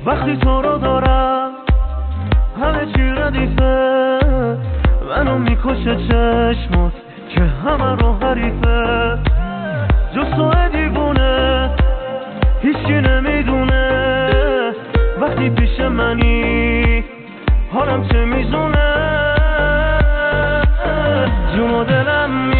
وقتی تو رو دارم همه چی ردیفه، منو میکشه چشمات که همه رو حریفه. جز تو دیوونه هیچی نمیدونه، وقتی پیش منی حالم چه میزونه. جون و دلم